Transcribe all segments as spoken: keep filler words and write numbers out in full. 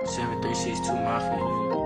seven three six two Mafia.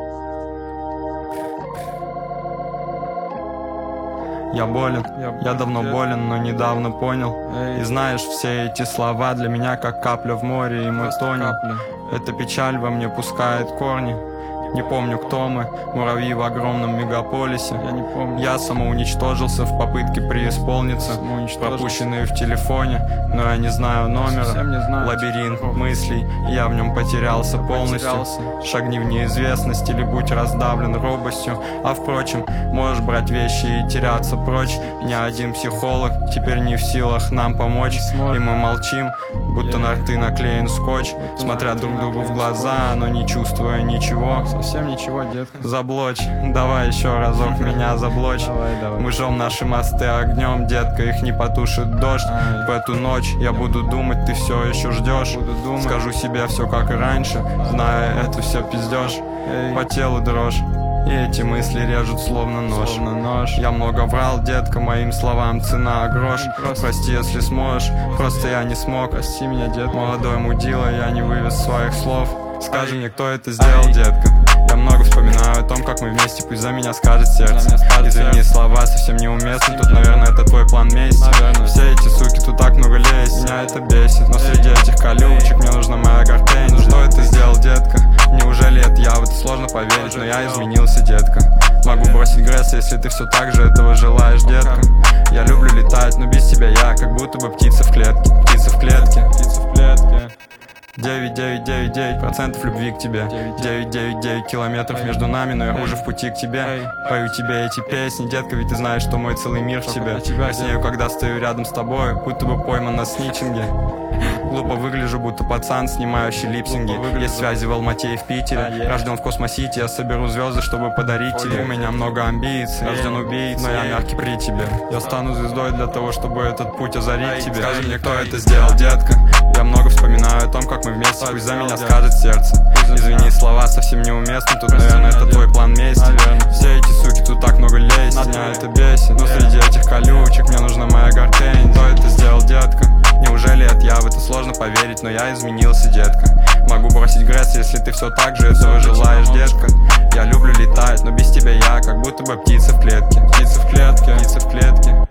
Я болен, я давно болен, но недавно понял. И знаешь, все эти слова для меня как капля в море, и мы тонем. Эта печаль во мне пускает корни. Не помню, кто мы, муравьи в огромном мегаполисе. Я не помню. Я самоуничтожился в попытке преисполниться, пропущенные в телефоне, но я не знаю номера. Не знаю. Лабиринт мыслей, я в нем потерялся полностью. Потерялся. Шагни в неизвестность или будь раздавлен робостью. А впрочем, можешь брать вещи и теряться прочь. Ни один психолог теперь не в силах нам помочь. И мы молчим, будто на рты наклеен скотч, смотря друг другу в глаза, но не чувствуя ничего. Совсем ничего, детка. Заблочь, давай еще разок меня заблочь. Давай, давай. Мы жжем наши мосты огнем, детка, их не потушит дождь. Ай. В эту ночь я буду думать, ты все еще ждешь. Буду думать. Скажу себе все как и раньше, зная это все пиздешь. Эй. По телу дрожь, и эти мысли режут словно нож. Словно нож. Я много врал, детка, моим словам цена грош. Просто. Прости, если сможешь, просто я не смог. Прости меня, детка. Молодой мудила, я не вывез своих слов. Скажи мне, кто это сделал, детка. Я много вспоминаю о том, как мы вместе, пусть за меня скажет сердце. Извини, слова совсем неуместны, тут, наверное, это твой план мести. Все эти суки, тут так много лезть, меня это бесит. Но среди этих колючек мне нужна моя гортень. Ну что это сделал, детка? Неужели это я? В это сложно поверить, но я изменился, детка. Могу бросить гресс, если ты все так же этого желаешь, детка. Я люблю летать, но без тебя я как будто бы птица в клетке. Птица в клетке, птица в клетке. девять девять девять девять процентов любви к тебе, девять девять девять километров между нами, но я уже в пути к тебе. Пою тебе эти песни, детка, ведь ты знаешь, что мой целый мир в тебе. Краснею, когда стою рядом с тобой, будто бы пойман на сничинге. Глупо выгляжу, будто пацан, снимающий липсинги. Есть связи в Алмате и в Питере. Рожден в Космосити, я соберу звезды, чтобы подарить тебе. У меня много амбиций, рожден убийц, но я мягкий при тебе. Я стану звездой для того, чтобы этот путь озарить тебе. Скажи мне, кто это сделал, детка. Я много вспоминаю о том, как мы вместе, пусть за меня скажет сердце. Извини, слова совсем неуместны, тут, наверное, это твой план мести. Все эти суки, тут так много лезть, меня это бесит. Но среди этих колючек мне нужна моя гортень. Кто это сделал, детка? Неужели это я? В это сложно поверить, но я изменился, детка. Могу бросить гресс, если ты все так же этого желаешь, детка. Я люблю летать, но без тебя я как будто бы птица в клетке. Птица в клетке, птица в клетке.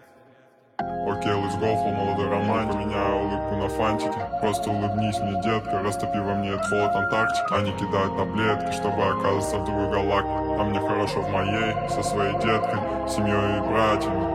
Окей, let's go, флоу, молодой романтик. Поменяю улыбку на фантике. Просто улыбнись мне, детка. Растопи во мне этот холод Антарктики. Они кидают таблетки, чтобы оказаться в другой галактике. А мне хорошо в моей, со своей деткой, семьей и братьями.